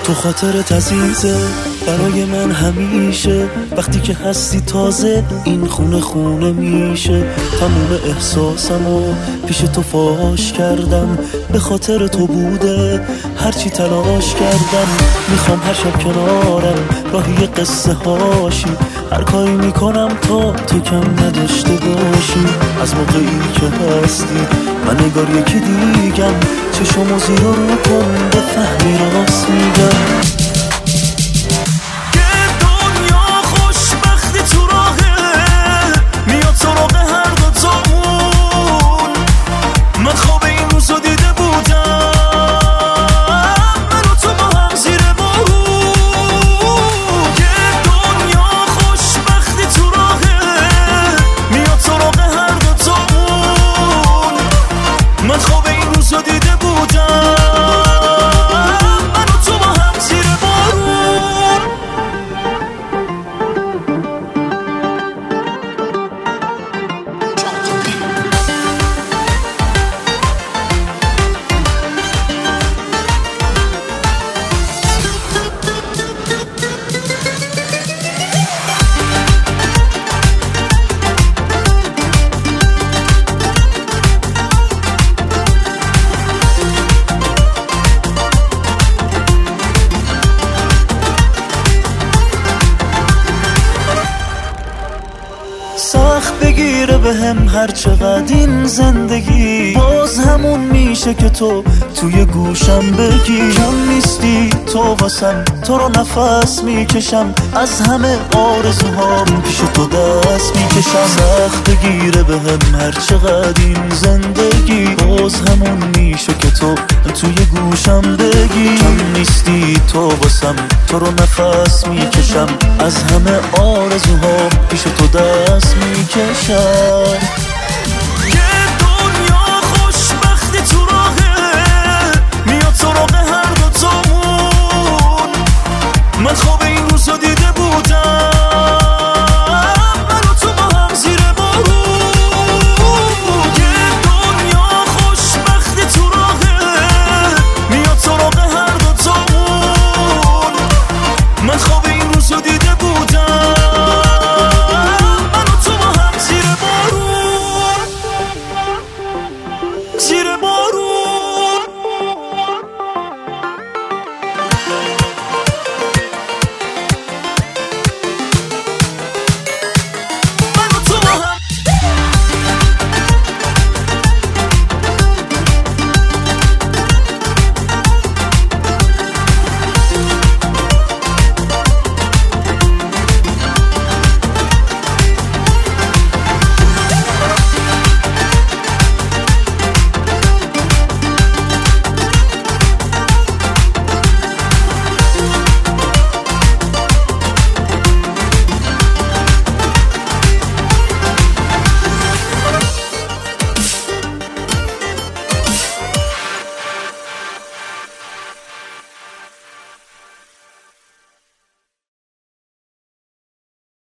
تو خاطرت عزیزه برای من همیشه، وقتی که هستی تازه این خونه خونه میشه. تموم احساسمو پیش تو فاش کردم، به خاطر تو بوده هرچی تلاش کردم. میخوام هر شب کنارم راهی قصه هاشی، هر کاری میکنم تا تو کم نداشته باشی. از موقعی که هستی من نگار یکی دیگم، چشمو زیر رو کن بفهمی راست میگم. سخت بگیره بهم هر چقدر این زندگی، باز همون میشه که تو توی گوشم بگی. کم نیستی تو واسم، تو رو نفس میکشم، از همه آرزوهام پیش تو دست میکشم. سخت بگیره بهم هر چقدر این زندگی، باز همون میشه که تو توی گوشم بگی. کم نیستی تو واسم، تو رو نفس میکشم، از همه آرزوهام پیش تو دست میکشم.